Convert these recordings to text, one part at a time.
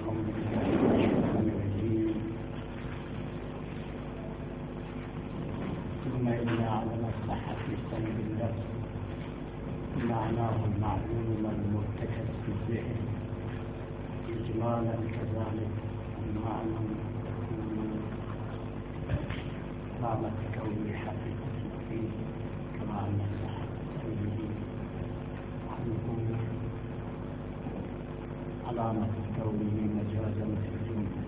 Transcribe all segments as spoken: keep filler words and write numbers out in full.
أعوذ بالله من الشيطان الرجيم. ثم إن عدم الصحة في السند اللفظ معناه المعلوم المرتكز في الذهن إجمالا كذلك المعنى تكون علامة كون حقيقة فيه كما أن الصحة في عنه علامة كونه مجازا في الجملة.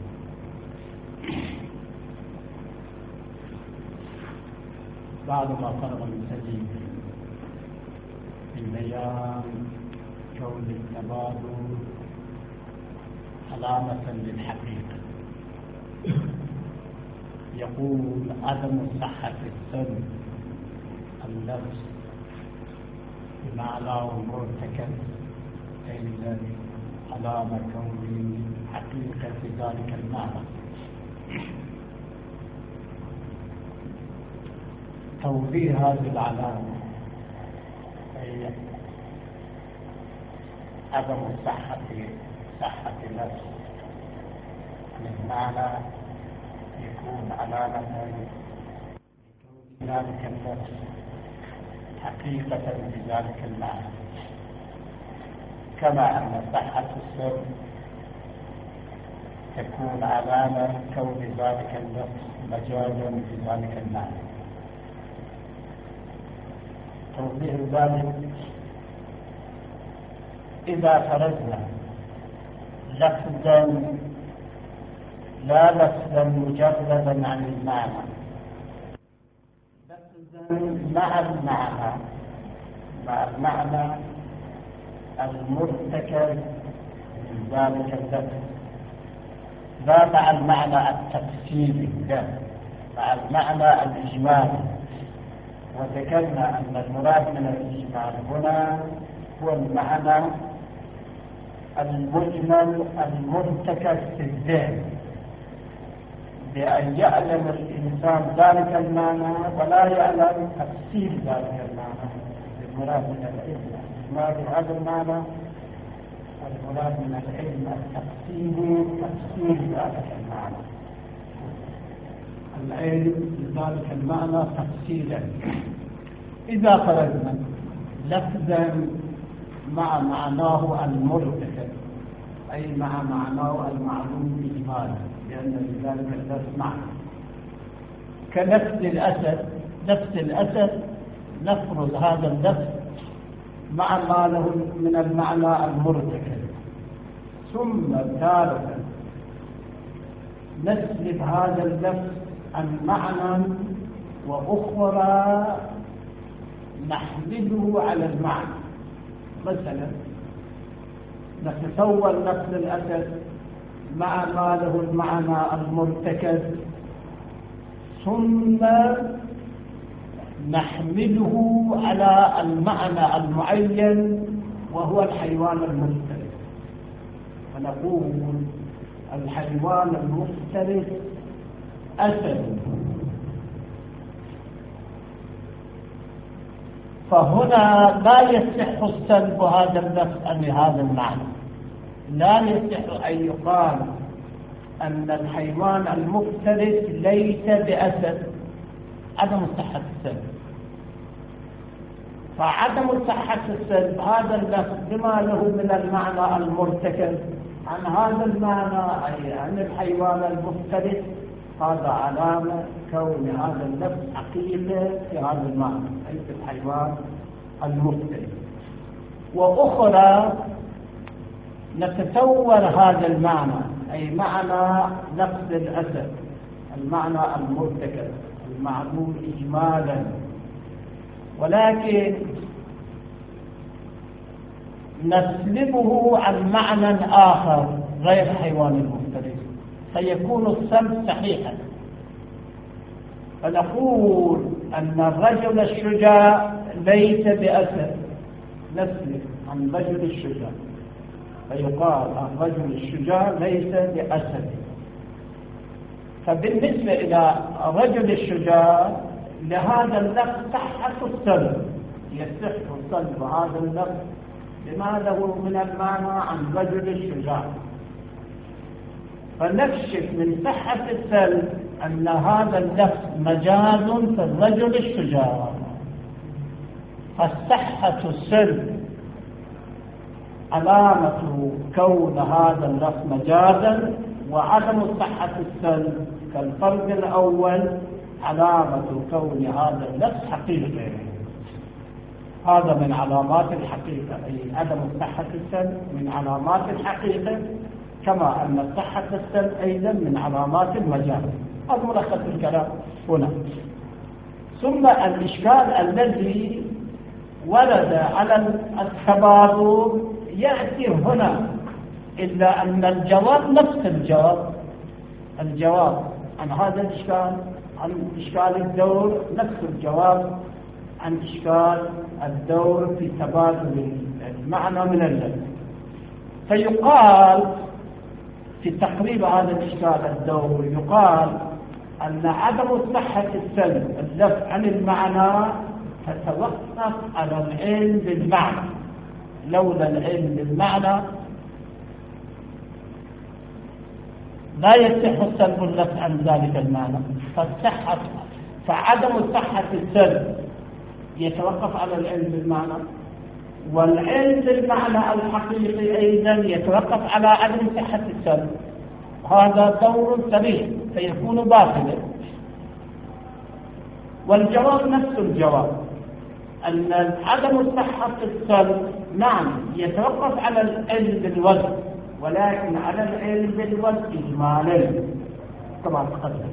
بعد ما فرغ المسلم من بيان كون التبادل علامة للحقيقة، يقول عدم الصحة في السن اللفظ بمعناه مرتكز أي ذلك علامة كون حقيقة في ذلك المعنى. توضيح هذه العلامة أي عدم الصحة صحة اللفظ بمعنى يكون علامة لكون ذلك اللفظ حقيقة بذلك المعنى، كما أن صحة السر تكون علامة كون ذلك اللفظ مجازا بذلك المعنى. توضيح ذلك: إذا فرضنا لفظا لا لفظا مجردا عن المعنى، لفظا مع المعنى مع المعنى المرتكز من ذلك اللفظ، لا مع المعنى التفسيري، لا مع المعنى الإجمالي. وذكرنا أن المراد من الإجمال هنا هو المعنى المجمل المرتكز في الذهن، بأن يعلم الإنسان ذلك المعنى ولا يعلم تفسير ذلك المعنى. المراد من العلم إجمال هذا المعنى، والمراد من العلم التفسير تفسير ذلك المعنى، العلم لذلك المعنى تفسيرا. إذا فرضنا لفظا مع معناه المرتكز أي مع معناه المعلوم إجمالا، لأن لذلك اللفظ معنى، كنفس الأسد. نفس الأسد نفرض هذا اللفظ مع ما له من المعنى المرتكز، ثم تارة نسلب هذا اللفظ عن معنى وأخرى نحمله على المعنى. مثلا نتصور نفس الأسد مع ما له المعنى المرتكز، ثم نحمله على المعنى المعين وهو الحيوان المفترس، فنقول الحيوان المفترس أسد. فهنا لا يصح السلب هذا اللفظ عن هذا المعنى، لا يصح أن يقال أن الحيوان المفترس ليس بأسد، عدم صحة السلب. فعدم صحة السلب هذا اللفظ بما له من المعنى المرتكز عن هذا المعنى أي عن الحيوان المفترس، هذا علامة كون هذا اللفظ حقيقة في هذا المعنى أي في الحيوان المفترس. وأخرى نتصور هذا المعنى أي معنى نفس الأسد، المعنى المرتكز المعلوم إجمالا، ولكن نسلبه عن معنى آخر غير حيوان المفترس، فيكون السلب صحيحا. فنقول أن الرجل الشجاع ليس بأسد، نسلب عن رجل الشجاع فيقال الرجل الشجاع ليس بأسد. فبالنسبة إلى رجل الشجاع لهذا اللفظ صحة السلب، يصح سلب هذا اللفظ بما له من المعنى عن رجل الشجاع. فنكشف من صحة السلب أن هذا اللفظ مجاز في الرجل الشجاع. فالصحة السلب علامة كون هذا اللفظ مجازا، وعدم صحة السلب كالفرق الأول علامة كون هذا اللفظ حقيقي. هذا من علامات الحقيقة، أي عدم صحة السلب من علامات الحقيقة، كما أن صحة السلب أيضا من علامات المجاز. هذا ملخص الكلام هنا. ثم الإشكال الذي ورد على التبادل يأتي هنا، إلا أن الجواب نفس الجواب الجواب عن هذا الإشكال، عن إشكال الدور نفس الجواب عن إشكال الدور في تبادل المعنى من اللفظ. فيقال في تقريب هذا الإشكال الدور، يقال أن عدم صحة السلب اللفظ عن المعنى تتوقف على العلم بالمعنى. لولا العلم بالمعنى لا يصح السلب اللفظ عن ذلك المعنى. فالصحة فعدم صحة السلب يتوقف على العلم بالمعنى، والعلم بالمعنى الحقيقي أيضا يتوقف على عدم صحة السلب. هذا دور صريح فيكون باطلا. والجواب نفس الجواب، أن عدم صحة السلب نعم يتوقف على العلم بالوزن، ولكن على العلم بالوزن إجمالا كما تقدم.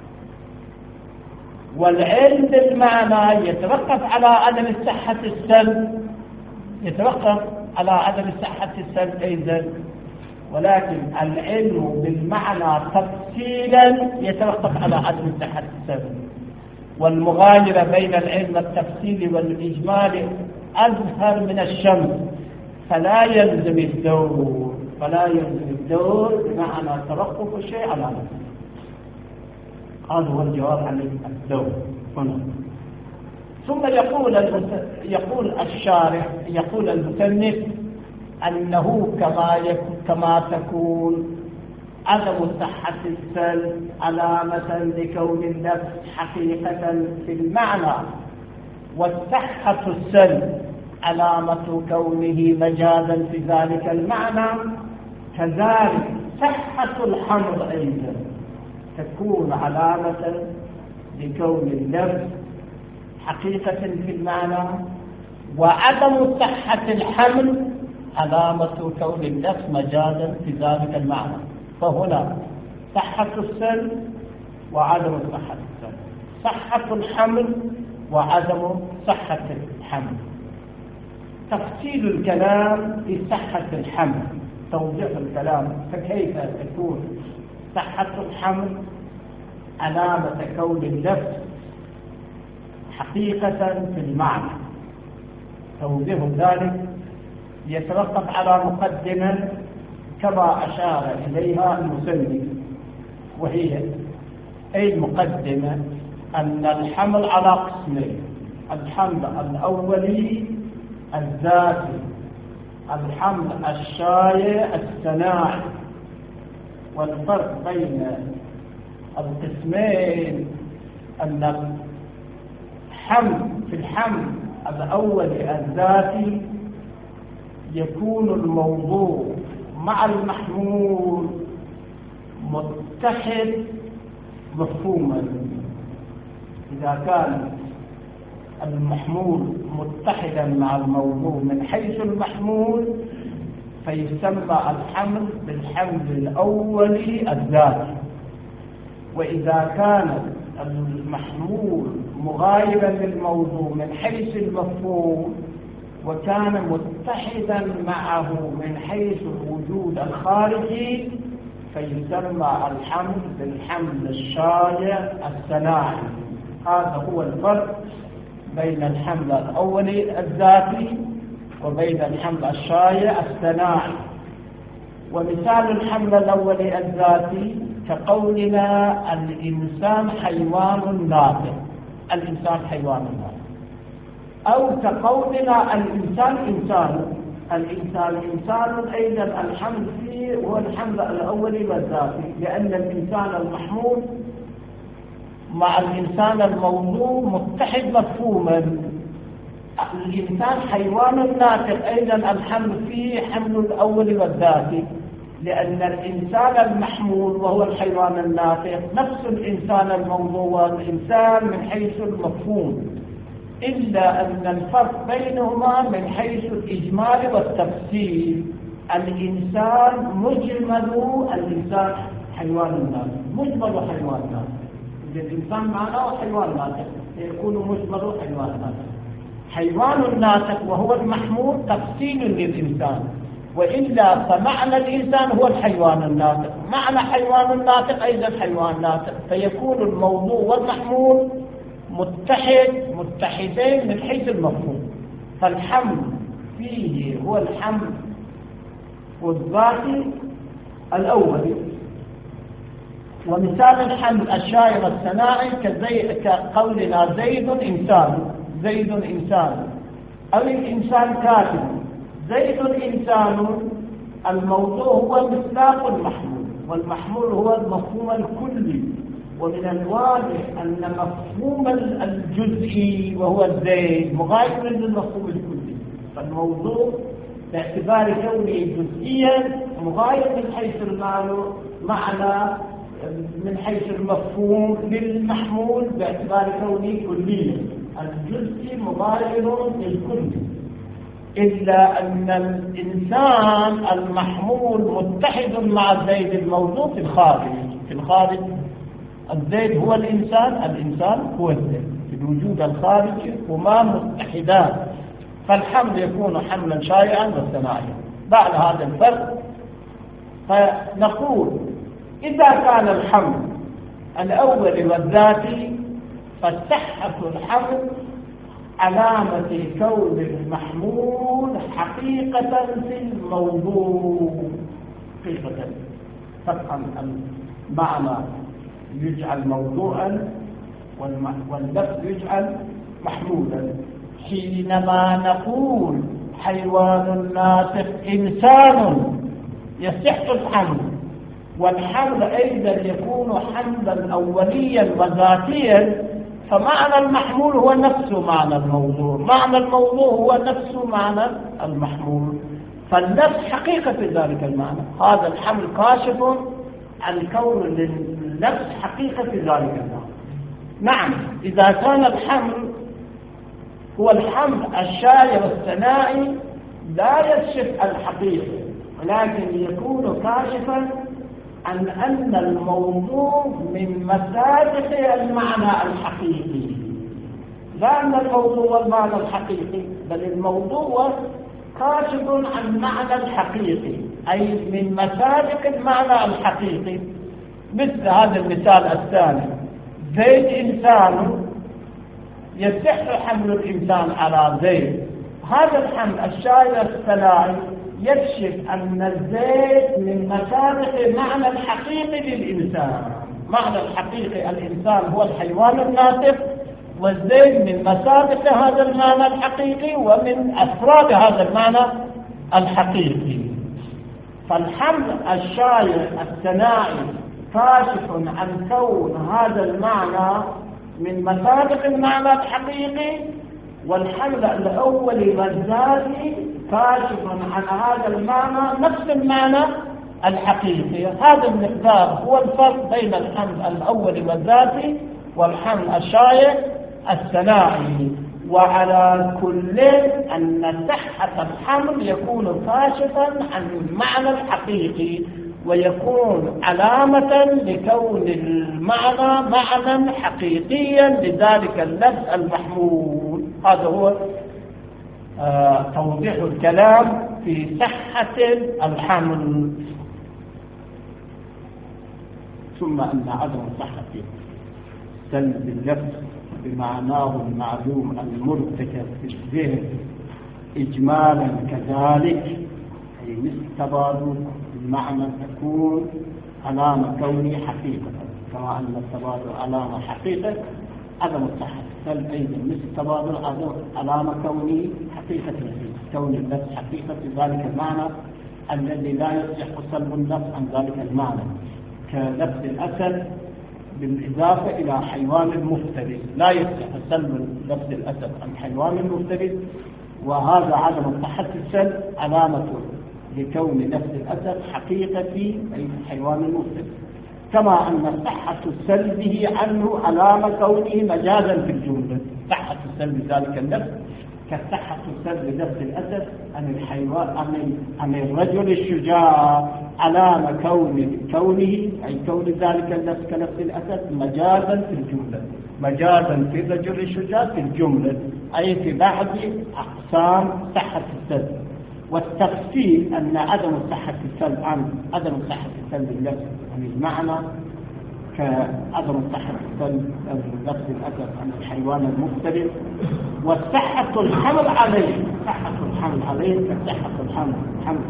والعلم بالمعنى يتوقف على عدم صحة السلب، يتوقف على عدم صحة السلب أيضا، ولكن العلم بالمعنى تفصيلا يتوقف على عدم صحة السلب. والمغايرة بين العلم التفصيلي والإجمالي أظهر من الشمس، فلا يلزم الدور فلا يلزم الدور بمعنى توقف الشيء على نفسه. هذا هو الجواب عن الدور هنا. ثم يقول يقول الشارح يقول المصنف أنه كما كما تكون عدم صحة السلب علامة لكون اللفظ حقيقة في المعنى، والصحة السلب علامة كونه مجازا في ذلك المعنى، كذلك صحة الحمل أيضا تكون علامة لكون اللفظ حقيقة في المعنى، وعدم صحة الحمل علامة كون اللفظ مجازا في ذلك المعنى. فهنا صحة السلب وعدم صحة السلب، صحة الحمل وعدم صحة الحمل. تفصيل الكلام في صحة الحمل، توضيح الكلام. فكيف تكون صحة الحمل علامة كون اللفظ حقيقة في المعنى؟ توضيح ذلك يتوقف على مقدمة كما أشار إليها المصنف، وهي أي المقدمة أن الحمل على قسمين: الحمل الأولي الذاتي، الحمل الشايع الصناعي. والفرق بين القسمين أن الحمل في الحمل الأولي الذاتي يكون الموضوع مع المحمول متحد مفهوما. إذا كان المحمول متحدا مع الموضوع من حيث المحمول فيسمى الحمل بالحمل الأولي الذاتي. وإذا كان المحمول مغايرا للموضوع من حيث المفهوم وكان متحدا معه من حيث الوجود الخارجي فيسمى الحمل بالحمل الشايع الصناعي. هذا هو الفرق بين الحمل الأولي الذاتي وبين الحمل الشايع الصناعي. ومثال الحمل الأولي الذاتي كقولنا الإنسان حيوان ناطق، الإنسان حيوان ناطق، أو كقولنا الإنسان إنسان، الإنسان إنسان، أيضا الحمل فيه هو الحمل الأولي والذاتي، لأن الإنسان المحمول مع الإنسان الموضوع متحد مفهوما. الإنسان حيوان ناطق، أيضا الحمل فيه حمل الأول والذاتي، لأن الإنسان المحمول وهو الحيوان الناطق نفس الإنسان الموضوع والإنسان من حيث المفهوم، إلا أن الفرق بينهما من حيث الإجمال والتفصيل. الإنسان مجمل، الإنسان حيوان ناطق، مجمل حيوان ناطق. إذا الإنسان معناه حيوان ناطق يكون مجمل حيوان ناطق. حيوان الناطق وهو المحمول تفصيل للإنسان، وإلا فمعنى الإنسان هو الحيوان الناطق، معنى حيوان الناطق أيضا حيوان ناطق، فيكون الموضوع والمحمول متحد متحدين من حيث المفهوم. فالحمل فيه هو الحمل والذاتي الأول. ومثال الحمل الشائع والثنائي كقولنا زيد إنسان، زيد إنسان، أو الإنسان كاتب. زيد إنسان الموضوع هو مصداق المحمول، والمحمول هو المفهوم الكلي، ومن الواضح أن مفهوم الجزئي وهو الزيد مغاير للمفهوم الكلي، فالموضوع باعتبار كونه جزئيا مغاير من حيث المعنى من حيث المفهوم للمحمول باعتبار كونه كليا، الجزء مغاير للكل. إلا أن الإنسان المحمول متحد مع الزيد الموضوع في الخارج. في الخارج الزيد هو الإنسان، الإنسان هو الزيد، في الوجود الخارجي هما متحدان، فالحمل يكون حملا شائعا والثنائيا. بعد هذا الفرق فنقول إذا كان الحمل الأول والذاتي فصحة الحمل علامة كون المحمول حقيقة في الموضوع. حقيقة فقط المعنى يجعل موضوعا واللفظ يجعل محمولا. حينما نقول حيوان ناطق إنسان يصح الحمل، والحمل أيضا يكون حملا أوليا وذاتيا، فمعنى المحمول هو نفس معنى الموضوع، معنى الموضوع هو نفس معنى المحمول، فالنفس حقيقة في ذلك المعنى. هذا الحمل كاشف عن كون النفس حقيقة في ذلك المعنى. نعم، إذا كان الحمل هو الحمل الشائع والثنائي لا يكشف الحقيقة، ولكن يكون كاشفا عن أن الموضوع من مصادق المعنى الحقيقي، لا أن الموضوع والمعنى الحقيقي، بل الموضوع كاشف عن معنى الحقيقي، أي من مصادق المعنى الحقيقي. مثل هذا المثال الثاني، زيد إنسان يصح حمل الإنسان على زيد. هذا الحمل الشائع الثنائي يكشف أن الزيد من مصادق معنى الحقيقي للإنسان. معنى الحقيقي الإنسان هو الحيوان الناطق، والزيد من مصادق هذا المعنى الحقيقي ومن أفراد هذا المعنى الحقيقي. فالحمل الشائع الثنائي كاشف عن كون هذا المعنى من مصادق المعنى الحقيقي، والحمل الأول والذاتي كاشف عن هذا المعنى نفس المعنى الحقيقي. هذا المقدار هو الفرق بين الحمل الأول والذاتي والحمل الشائع الثنائي. وعلى كل أن صحة الحمل يكون كاشفا عن المعنى الحقيقي، ويكون علامة لكون المعنى معنى حقيقيا لذلك اللفظ المحمول. هذا هو آه توضيح الكلام في صحة الحمل. ثم أن عدم صحة سلب اللفظ بمعناه المعلوم المرتكب في الذهن إجمالا كذلك، أي مثل تبادل المعنى تكون علامة كوني حقيقة، كما أن التبادل علامة حقيقة عدم الصحة، سلب أيضا مثل تبادل علامة كوني حقيقة. حقيقة النفس، كون النفس حقيقة ذلك المعنى الذي لا يصح سلب النفس عن ذلك المعنى، كنفس الأسد بالإضافة إلى حيوان المفترس، لا يصح سلب نفس الأسد عن حيوان المفترس، وهذا عدم صحة السلب علامة لكون نفس الأسد حقيقة أي حيوان المفترس، كما أن صحة سلبه عنه علامة كونه مجازا في الجملة. صحة سلب ذلك النفس كصحة سلب نفس الأسد عن الحيوان عن الرجل الشجاع علامة كون كونه أي كون ذلك النفس كنفس الأسد مجازا في الجملة، مجازا في الرجل الشجاع في الجملة، أي في بعض أقسام صحة السلب. والتفصيل أن عدم صحة السلب عن عدم صحة السلب النفس عن المعنى كعدم صحة السلب نفس الأسد عن الحيوان المفترس، والصحة الحمل عليه صحة الحمل عليه كصحة الحمل حمل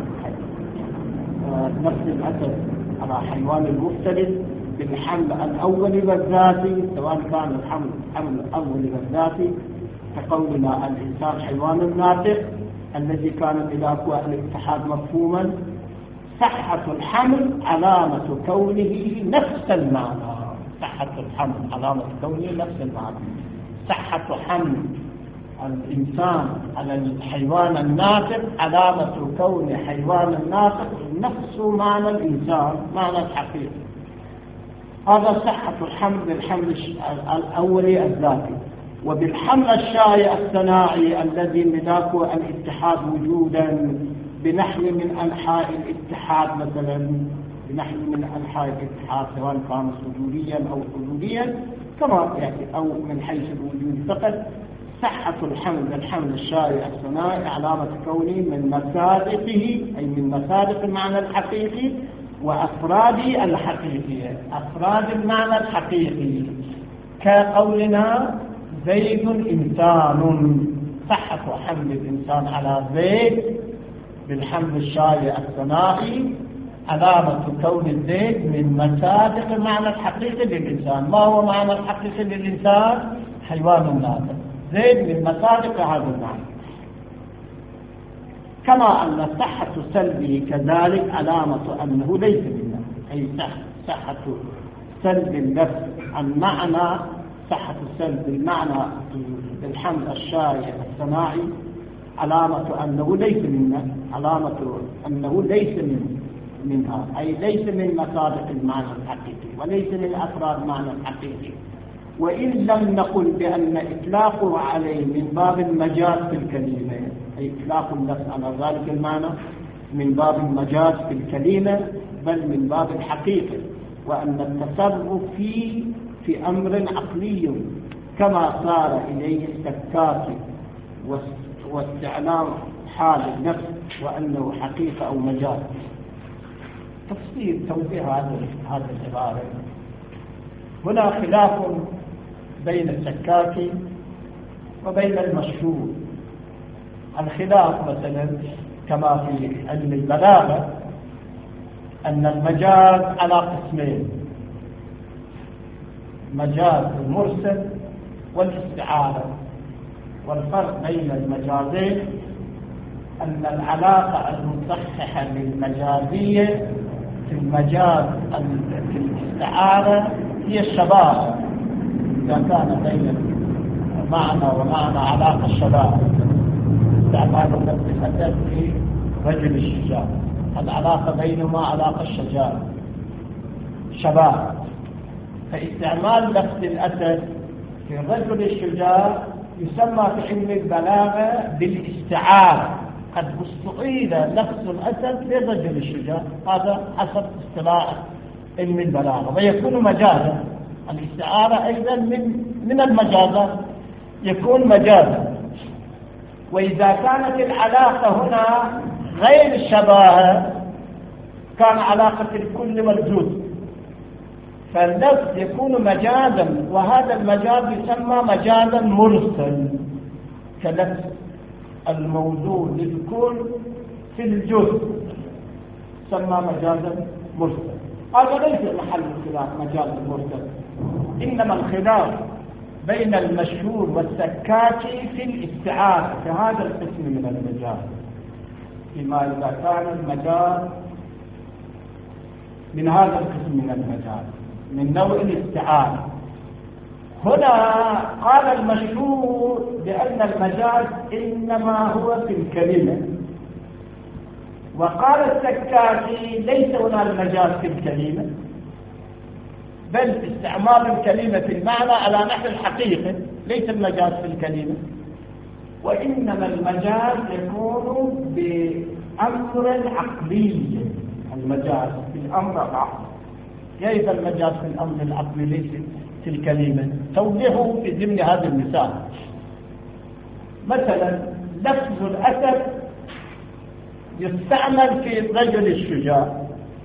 نفس الأسد على حيوان المفترس بالحمل الأول والذاتي، سواء كان الحمل الحمل الأول والذاتي كقولنا الإنسان حيوان ناطق الذي كان بذاك الاتحاد مفهوما. صحة الحمل علامة كونه نفس المعنى، صحة الحمل علامة كونه نفس المعنى. صحة حمل الإنسان على الحيوان الناطق علامة كون حيوان الناطق نفس معنى الإنسان، معنى الحقيقي. هذا صحة الحمل بالحمل الأولي الذاتي. وبالحمل الشائع الصناعي الذي ملاك الاتحاد وجودا بنحو من أنحاء الاتحاد، مثلا بنحو من أنحاء الاتحاد سواء كان سجوديا أو حدوديا كما يعني أو من حيث الوجود فقط. صحة الحمل بالحمل الشائع الصناعي علامة كونه من مصادقه أي من مصادق المعنى الحقيقي وأفراد الحقيقية، أفراد المعنى الحقيقي كقولنا زيد إنسان. صحة حمل الإنسان على زيد بالحمل الشائع الصناعي علامة كون الزيد من مصادق المعنى الحقيقي للإنسان. ما هو معنى الحقيقي للإنسان؟ حيوان ناطق. زيد من مصادق هذا المعنى. كما أن صحة سلبه كذلك علامة أنه ليس منا، أي صحة سلب النفس عن معنى صحة السلب بالمعنى بالحمل الشائع الصناعي علامة أنه ليس منا، علامة أنه ليس من منها أي ليس من مصادق المعنى الحقيقي وليس من أفراد المعنى الحقيقي. وإن لم نقل بأن إطلاقه عليه من باب المجاز في الكلمة، أي إطلاق النفس على ذلك المعنى من باب المجاز في الكلمة بل من باب الحقيقة، وأن التصرف فيه في أمر عقلي كما صار إليه السكاكي واستعلام حال النفس وأنه حقيقة أو مجاز. تفسير توضيح هذه العبارة. هنا خلاف بين السكاكي وبين المشهور. الخلاف مثلا كما في علم البلاغة أن المجاز على قسمين، مجاز المرسل والاستعارة، والفرق بين المجازين أن العلاقة المصححة للمجازية في المجاز في الاستعارة هي الشباب، إذا كان بين معنى ومعنى علاقة الشباب استعمال نفس الأسد في رجل الشجاع، العلاقة بينهما علاقة الشجاع شباب. فاستعمال نفس الأسد في الرجل الشجاع يسمى في علم البلاغة بالاستعارة. قد استعيد نفس الأسد للرجل الشجاع، هذا حسب اصطلاح علم البلاغة، ويكون مجازا. الاستعارة أيضا من من المجازات يكون مجازا. وإذا كانت العلاقة هنا غير الشباهة كان علاقة الكل والجزء، فالنفس يكون مجازا، وهذا المجاز يسمى مجازا مرسل كنفس الموجود للكل في الجزء يسمى مجازا مرسل. هذا ليس محل الخلاف مجاز مرسل، إنما الخلاف بين المشهور والسكاكي في الاستعارة في هذا القسم من المجاز، فيما إذا كان المجاز من هذا القسم من المجاز من نوع الاستعارة. هنا قال المشهور بأن المجاز إنما هو في الكلمة، وقال السكاكي ليس هنا المجاز في الكلمة، بل استعمال الكلمة في المعنى على نحو الحقيقة، ليس المجاز في الكلمة، وإنما المجاز يكون بأمر عقلي. المجاز في الأمر العقلي. كيف المجاز في الأمر العقلي ليس في الكلمة؟ توضيحه في ضمن هذا المثال. مثلا لفظ الأسد يستعمل في الرجل الشجاع،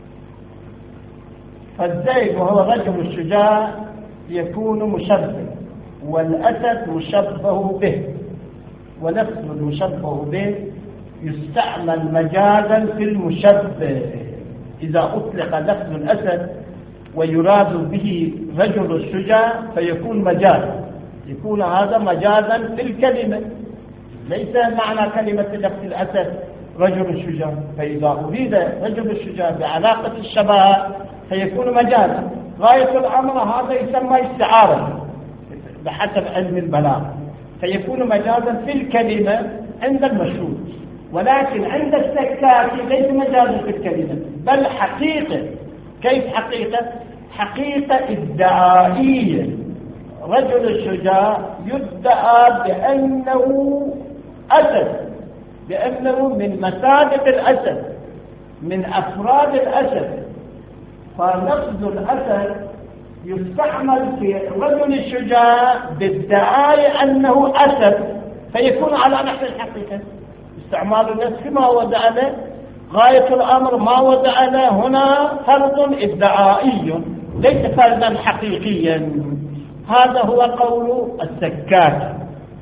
فالزيد وهو الرجل الشجاع يكون مشبه، والأسد مشبه به، ولفظ المشبه به يستعمل مجازا في المشبه. إذا أطلق لفظ الأسد ويراد به رجل الشجاع فيكون مجازا، يكون هذا مجازا في الكلمة، ليس معنى كلمة لفظ الأسد رجل الشجاع. فإذا أريد رجل الشجاع بعلاقة الشباب فيكون مجازا. غاية الأمر هذا يسمى استعارة بحسب علم البلاغة، فيكون مجازا في الكلمة عند المشهور، ولكن عند السكاكي ليس مجازا في الكلمة بل حقيقة. كيف حقيقة؟ حقيقة ادعائية. رجل الشجاع يدعى بأنه أسد، بأنه من مسابق الأسد، من أفراد الأسد، فلفظ الأسد يستعمل في الرجل الشجاع بادعاء أنه أسد، فيكون على نحو الحقيقة. استعمال النفس ما وضع له غاية الأمر، ما وضع له هنا فرض ادعائي ليس فرضا حقيقيا. هذا هو قول السكاكي.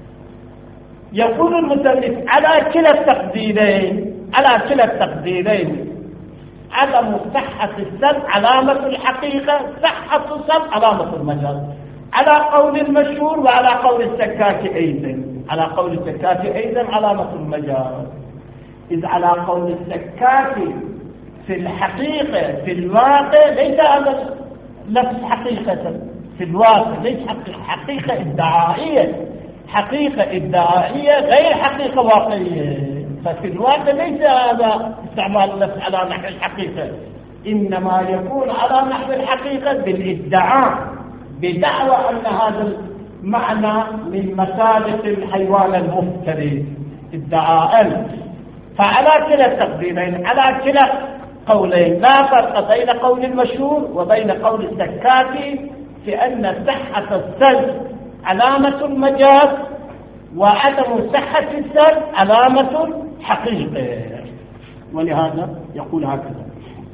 يقول المصنف على كلا التقديرين، على كلا التقديرين عدم صحة السلب علامة الحقيقة، صحة السلب علامة المجاز، على قول المشهور وعلى قول السكاكي أيضا، على قول السكاكي أيضا علامة المجاز. إذ على قول السكاكي في الحقيقة في الواقع ليس هذا لفظ حقيقة في الواقع، ليس حقيقة ادعائية، حقيقة ادعائية غير حقيقة واقعية. ففي الواقع ليس هذا استعمال اللفظ على نحو الحقيقة، إنما يكون على نحو الحقيقة بالادعاء، بدعوى أن هذا المعنى من مسابق الحيوان المفترس ادعاء. فعلى كلا التقديرين، على كلا قولين، لا فرق بين قول المشهور وبين قول السكاكي في أن صحة السلب علامة المجاز وعدم صحة السلب علامة حقيقة. ولهذا يقول هكذا: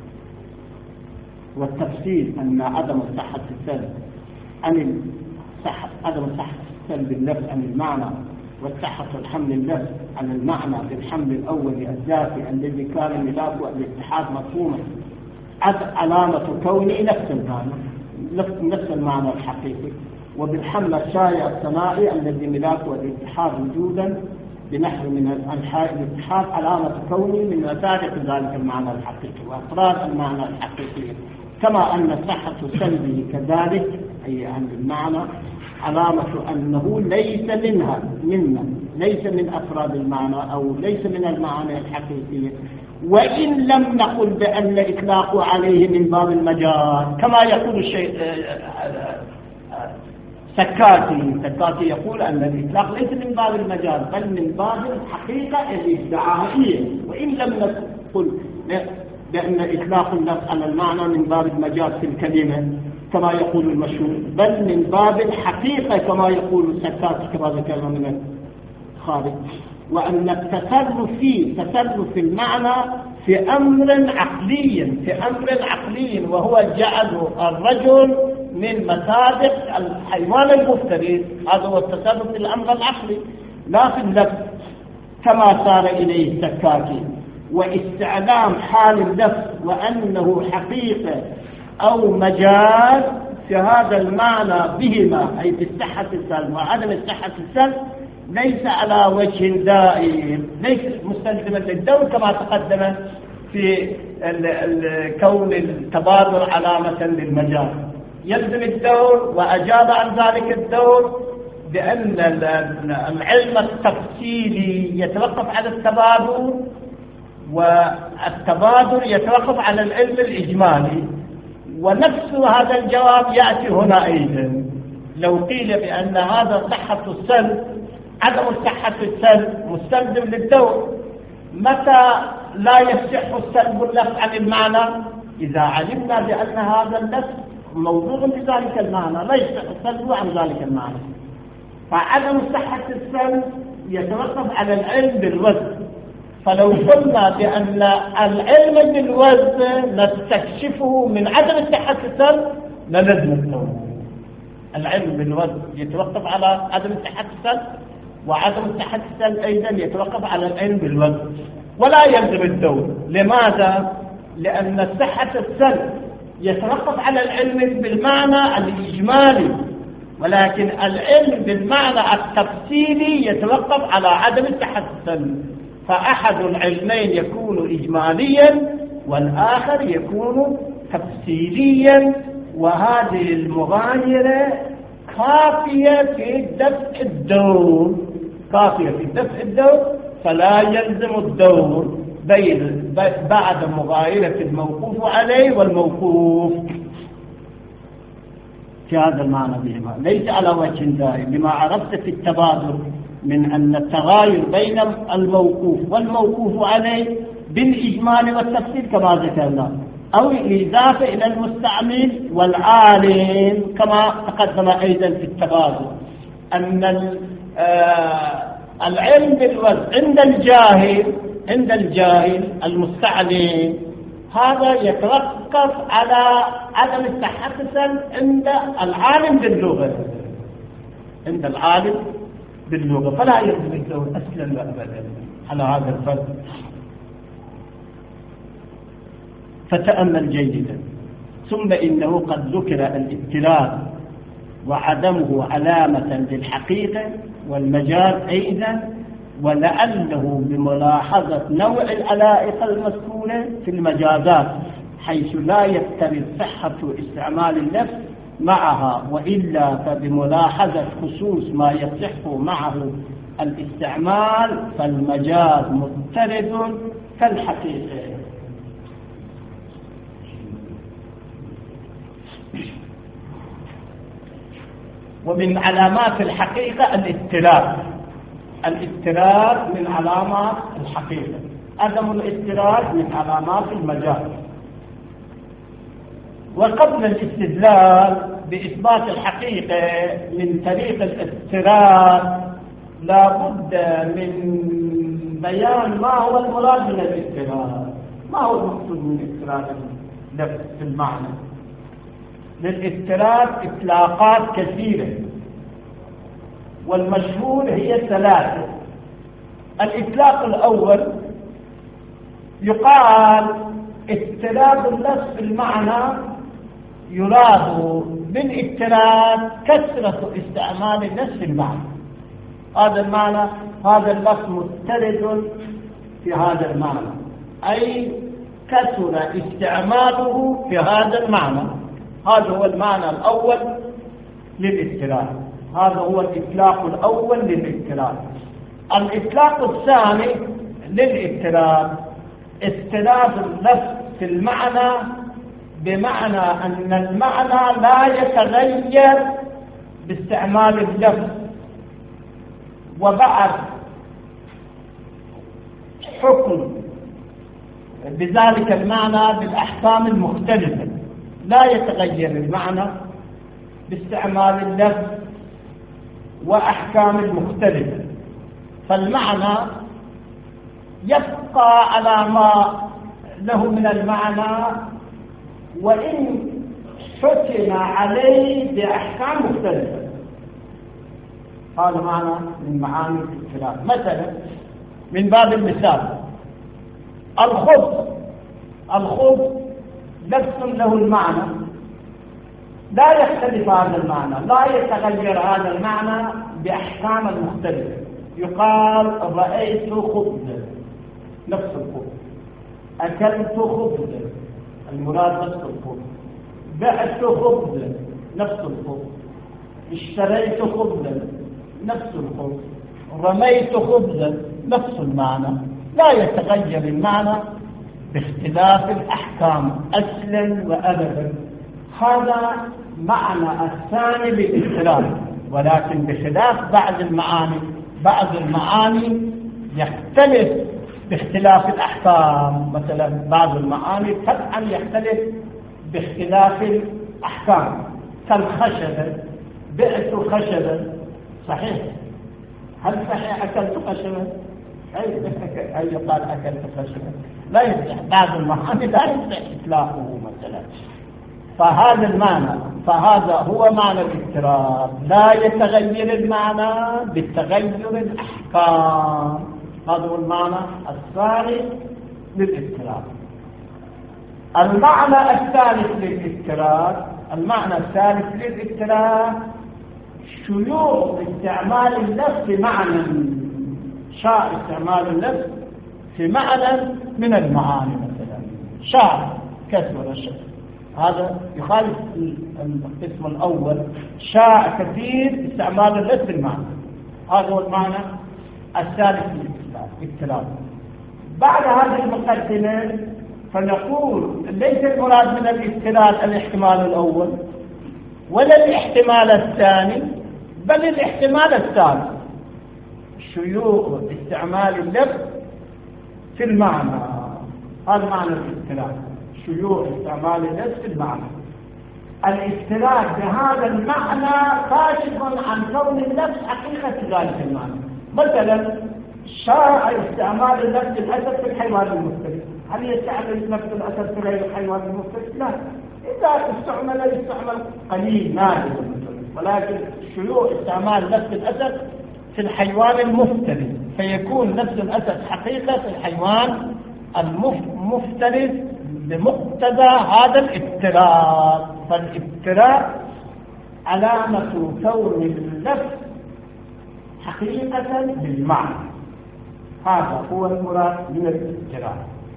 والتفسير أن عدم صحة السلب عن صحة عدم صحة السلب اللفظ عن المعنى، والصحة الحمل اللفظ عن المعنى بالحمل الأول الذاتي الذي كان ملاكه الاتحاد مفهوما علامة كونه نفس المعنى، نفس المعنى الحقيقي، وبالحمل الشائع الثنائي الذي ملاكه الاتحاد وجودا بنحو من الأنحاء الاتحاد علامة كونه من مسابق ذلك المعنى الحقيقي وأفراد المعنى الحقيقي، كما أن صحة سلبه كذلك أي عن المعنى علامة أنه ليس منها منا، ليس من أفراد المعنى أو ليس من المعنى الحقيقية، وإن لم نقل بأن إطلاقه عليه من باب المجاز كما يقول الشيء سكاتي. سكاتي يقول أن الإطلاق ليس من باب المجاز بل من باب الحقيقة الادعائية، وإن لم نقل بأن إطلاق اللفظ على المعنى من باب المجاز في الكلمة كما يقول المشهور، بل من باب الحقيقة كما يقول السكاتي كما ذكرنا من الخارج، وأن التصرف فيه تصرف في المعنى في أمر عقلي، في أمر عقلي وهو جعل الرجل من مسابق الحيوان المفترس. هذا هو التصرف في الأمر العقلي لا في اللفظ كما صار إليه السكاكي، واستعلام حال اللفظ وأنه حقيقة أو مجاز في هذا المعنى بهما، أي بالصحة السلب وعدم الصحة السلب، ليس على وجه دائم، ليس مستلزما للدور كما تقدم في كون التبادر علامة للمجال. يلزم الدور، وأجاب عن ذلك الدور بأن العلم التفصيلي يتوقف على التبادر، والتبادر يتوقف على العلم الإجمالي. ونفس هذا الجواب يأتي هنا أيضا. لو قيل بأن هذا صحة السلب، عدم صحة السلب مستلزم للدور، متى لا يصح السلب اللفظ عن المعنى؟ إذا علمنا بأن هذا اللفظ موضوع بذلك المعنى، لا يصح السلب عن ذلك المعنى. فعدم صحة السلب يتوقف على العلم بالوزن. فلو قلنا بأن العلم بالوزن نستكشفه من عدم صحة السلب لنلزم الدور. العلم بالوزن يتوقف على عدم صحة السلب، وعدم صحة السلب أيضا يتوقف على العلم بالوزن، ولا يلزم الدور. لماذا؟ لأن صحة السلب يتوقف على العلم بالمعنى الإجمالي، ولكن العلم بالمعنى التفصيلي يتوقف على عدم صحة السلب. فأحد العلمين يكون إجماليا والآخر يكون تفصيليا، وهذه المغايرة كافية في دفع الدور، كافية في دفع الدور، فلا يلزم الدور بين بعد مغايرة الموقوف عليه والموقوف في هذا المعنى بهما، ليس على وجه دائم، لما عرفت في التبادر من أن التغاير بين الموقوف والموقوف عليه بالإجمال والتفصيل كما ذكرنا، أو الإضافة إلى المستعمل والعالم كما تقدم أيضا في التبادر. أن العلم بالوزن عند الجاهل عند الجاهل المستعلم هذا يتوقف على عدم التحسس عند العالم باللغة، عند العالم باللغة، فلا يلزم الدور أصلا وأبدا على هذا الفرق. فتأمل جيدا. ثم إنه قد ذكر الابتلاء وعدمه علامة للحقيقة والمجاز أيضا، ولعله بملاحظة نوع العلائق المذكورة في المجازات، حيث لا يفترض صحة استعمال اللفظ معها، وإلا فبملاحظة خصوص ما يصح معه الاستعمال فالمجاز مضطرد كالحقيقة. ومن علامات الحقيقة الاضطراد. الاضطراد من علامات الحقيقة، عدم الاضطراد من علامات المجاز. وقبل الاستدلال بإثبات الحقيقة من طريق الاضطراد لا بد من بيان ما هو المراد من الاضطراد، ما هو المقصود من الاضطراد في المعنى. للاضطراد إطلاقات كثيرة، والمشهور هي ثلاثة. الإطلاق الأول يقال اضطراد اللفظ في المعنى، يراد بالاضطراد كثرة استعمال النفس في المعنى. هذا المعنى، هذا اللفظ مضطرد في هذا المعنى، أي كثر استعماله في هذا المعنى. هذا هو المعنى الأول للاضطراد، هذا هو الإطلاق الأول للاضطراد. الإطلاق الثاني للاضطراد اضطراد اللفظ في المعنى، بمعنى أن المعنى لا يتغير باستعمال اللفظ، وبعد حكم بذلك المعنى بالأحكام المختلفة، لا يتغير المعنى باستعمال اللفظ وأحكام المختلفة، فالمعنى يبقى على ما له من المعنى، وإن حكم عليه بأحكام مختلفة. هذا معنى من معاني الاضطراد. مثلا من باب المثال، الخبز، الخبز لفظ له المعنى لا يختلف هذا المعنى، لا يتغير هذا المعنى بأحكام المختلفة. يقال رأيت خبزا نفس الخبز، أكلت خبزا المراد نفس الخبز، بعت خبزا نفس الخبز، اشتريت خبزا نفس الخبز، رميت خبزا نفس المعنى، لا يتغير المعنى باختلاف الأحكام أصلا وأبدا. هذا معنى الثاني بالاختلاف، ولكن بخلاف بعض المعاني. بعض المعاني يختلف باختلاف الأحكام، مثلا بعض المعاني طبعا يختلف باختلاف الأحكام، كالخشبة، بعت خشبة، صحيح؟ هل صحيح أكلت خشبة؟ أي قال أكلت خشبة؟ لا يصح. بعض المعاني لا يصح إطلاقه مثلا. فهذا المعنى، فهذا هو معنى الاضطراب، لا يتغير المعنى بالتغير الأحكام. هذا هو المعنى الثاني للاضطراب. المعنى الثالث للاضطراب، المعنى الثالث للاضطراب شيوع استعمال اللفظ في معنى، شاع استعمال اللفظ في معنى من المعاني، مثلا شاع كثر الشيء، هذا يخالف القسم الأول، شاع كثير استعمال اللفظ في المعنى. هذا هو المعنى الثالث للاضطراب. بعد هذه المقدمة فنقول ليس المراد من الاضطراب الاحتمال الأول ولا الاحتمال الثاني، بل الاحتمال الثالث، شيوع استعمال اللفظ في المعنى. هذا معنى الاضطراب، شيوع استعمال اللفظ في المعنى. الاضطراب بهذا المعنى كاشف عن كون اللفظ حقيقة ذلك المعنى. مثلا شاع استعمال اللفظ الأسد في الحيوان المفترس، هل يستعمل نفس الأسد في غير الحيوان المفترس؟ لا، إذا استعمل يستعمل قليل نادر، ولكن شيوع استعمال نفس الأسد في الحيوان المفترس، فيكون نفس الأسد حقيقة في الحيوان المفترس بمقتضى هذا الاضطراب. فالاضطراب علامة كون اللفظ حقيقة بالمعنى، هذا هو المراد من الاضطراب.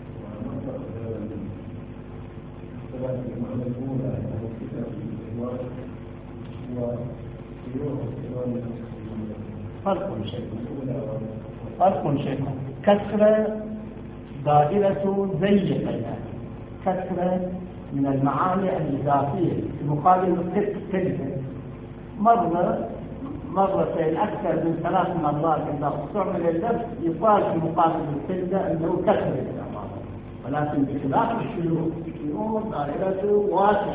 فرق شيء فرق شيء كثرة دائرة ضيقة، يعني كثرة من المعاني الإضافية في مقابل التلفة. مرة مرتين أكثر من ثلاث مرات إذا استعمل اللفظ يقال في مقابل التلفة أنه كثرة الأمر، ولكن بخلاف الشيوع الشيوع دائرة واسعة.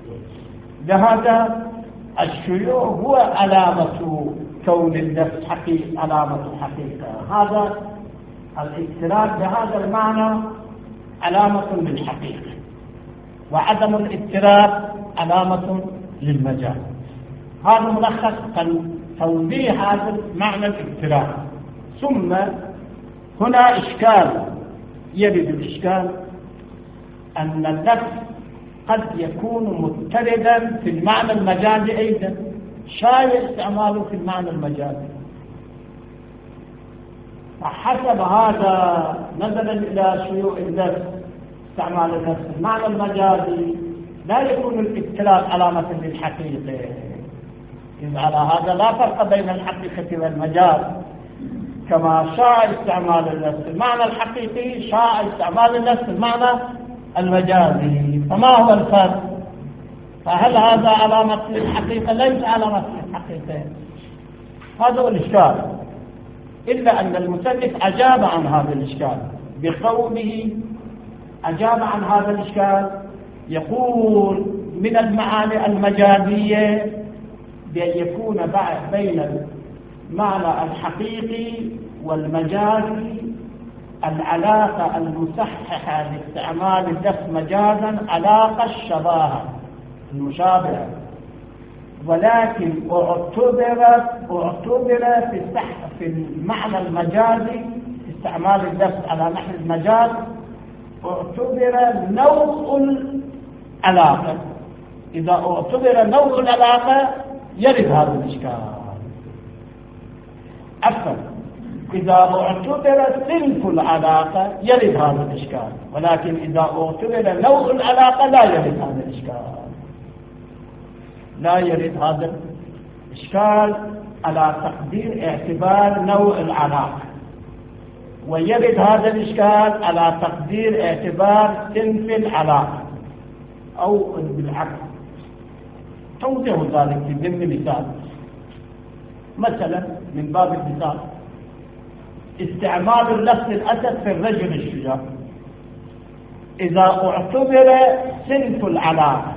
لهذا الشيوع هو علامة كون اللفظ حقيقة، علامة حقيقة. هذا الاضطراب بهذا المعنى علامة للحقيقة، وعدم الاضطراب علامة للمجال. هذا ملخص توضيح هذا معنى الاضطراب. ثم هنا إشكال، يرد الإشكال أن اللفظ قد يكون مضطردا في المعنى المجازي أيضا، شايع استعماله في المعنى المجازي. فحسب هذا نظرا إلى شيوع اللفظ استعمال اللفظ في المعنى المجازي لا يكون الاضطراب علامة للحقيقة. إذ على هذا لا فرق بين الحقيقة والمجاز، كما شاع استعمال اللفظ في المعنى الحقيقي شاع استعمال اللفظ في المعنى المجازي. فما هو الفرق؟ فهل هذا علامة للحقيقة؟ ليس علامة للحقيقة. هذا هو الإشكال، إلا أن المصنف أجاب عن هذا الإشكال بقوله، أجاب عن هذا الإشكال يقول من المعاني المجازية بأن يكون بين المعنى الحقيقي والمجازي العلاقة المصححة لاستعمال اللفظ مجازا علاقة الشباهة المشابهة، ولكن اعتبرت اعتبر في في المعنى المجازي استعمال اللفظ على نحو المجاز اعتبر نوع العلاقة إذا اعتبر نوع العلاقة يرد هذا الإشكال. عفوا، إذا اعتبر صنف العلاقة يرد هذا الإشكال، ولكن إذا اعتبر نوع العلاقة لا يرد هذا الإشكال. لا يرد هذا الإشكال على تقدير اعتبار نوع العلاقة، ويرد هذا الإشكال على تقدير اعتبار صنف العلاقة، أو بالعكس. توضح ذلك في ضمن مثال. مثلا من باب المثال استعمال اللفظ الأسد في الرجل الشجاع، إذا اعتبر صنف العلاقة،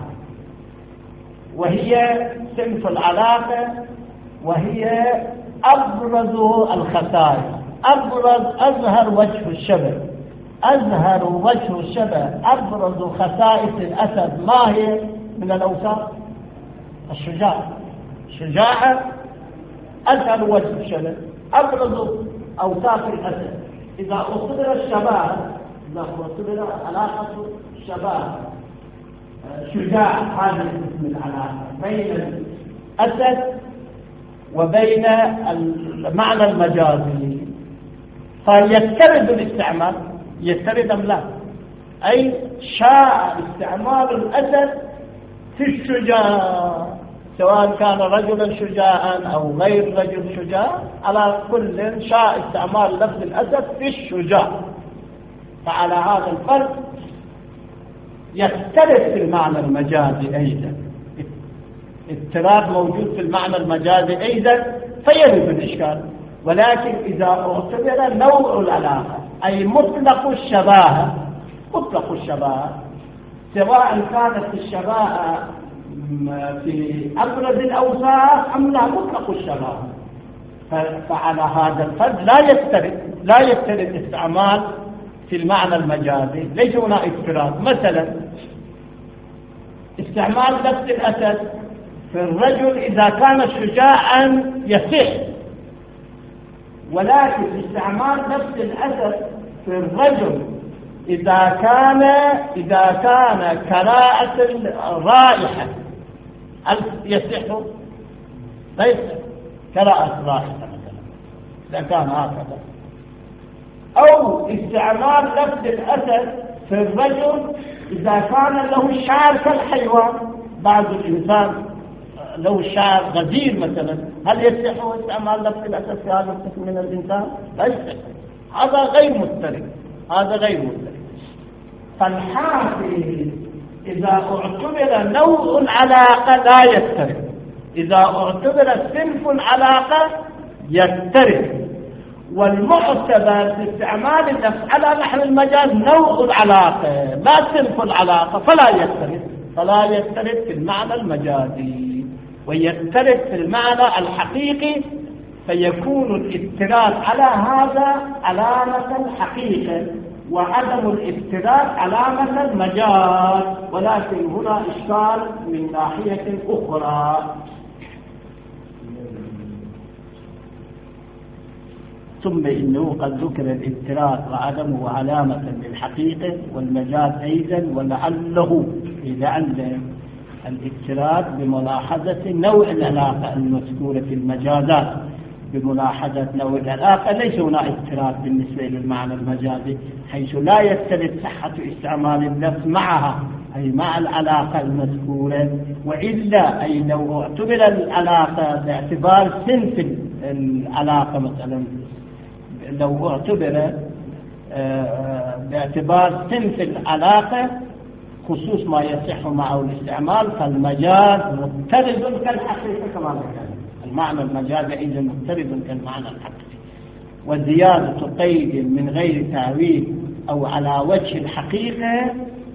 وهي صنف العلاقة وهي أبرز الخصائص، أبرز أظهر وجه الشبه، أظهر وجه الشبه، أبرز خصائص الأسد ما هي من الأوصاف؟ الشجاع. شجاعة أظهر وجه الشبه، أبرز أوصاف الأسد. إذا اعتبر الشباب، إذا اعتبر علاقة الشباب شجاع، هذا اسم العلاقة بين الأسد وبين المعنى المجازي، فيسترد الاستعمال. يسترد أم لا؟ أي شاء استعمال الأسد في الشجاع، سواء كان رجلا شجاعا أو غير رجل شجاع، على كل شاء استعمال لفظ الأسد في الشجاع. فعلى هذا الفرق يختلف في المعنى المجازي أيضا، اضطراب موجود في المعنى المجازي أيضا فيرد الإشكال. ولكن إذا اعتبر نوع العلاقة أي مطلق الشباهة، مطلق الشباهة، سواء كانت الشباهة في أبرز الأوصاف أم لا، مطلق الشباهة، فعلى هذا الفرق لا يسترد لا يسترد استعمال في المعنى المجازي، ليس هنا اضطراب. مثلا استعمال لفظ الأسد في الرجل إذا كان شجاعا يصح، ولكن استعمال لفظ الأسد في الرجل إذا كان إذا كان كراءة الرائحة يصح؟ لا يصح كراءة الرائحة مثلا إذا كان هكذا. أو استعمال لفظ الأسد في الرجل إذا كان له شعر كالحيوان، بعض الإنسان له شعر غزير مثلا، هل يصح استعمال لفظ الأسد في هذا القسم من الإنسان؟ لا يصح. هذا غير مسترد، هذا غير مسترد. فالحاصل إذا اعتبر نوع العلاقة لا يسترد، إذا اعتبر صنف العلاقة يسترد. والمعتبر في استعمال اللفظ على نحو المجاز نوع العلاقة لا صنف العلاقة، فلا يسترد فلا يسترد في المعنى المجازي، ويسترد في المعنى الحقيقي، فيكون الاستراد على هذا علامة الحقيقة، وعدم الاستراد علامة المجاز. ولكن هنا إشكال من ناحية أخرى. ثم إنه قد ذكر الاستراد وعدمه علامة للحقيقة والمجاز أيضا، ولعله لعل الاستراد بملاحظة نوع العلاقة المذكورة في المجازات، بملاحظة نوع العلاقة. ليس هنا استراد بالنسبة للمعنى المجازي، حيث لا يسترد صحة استعمال اللفظ معها، أي مع العلاقة المذكورة. وإلا أي لو اعتبر العلاقة باعتبار صنف العلاقة، مثلا لو اعتبر باعتبار صنف العلاقة خصوص ما يصح معه الاستعمال، فالمجاز مضطرد كالحقيقة كما ذكرنا. المعنى المجازي أيضا مضطرد كالمعنى الحقيقي. وزيادة قيد من غير تعويل أو على وجه الحقيقة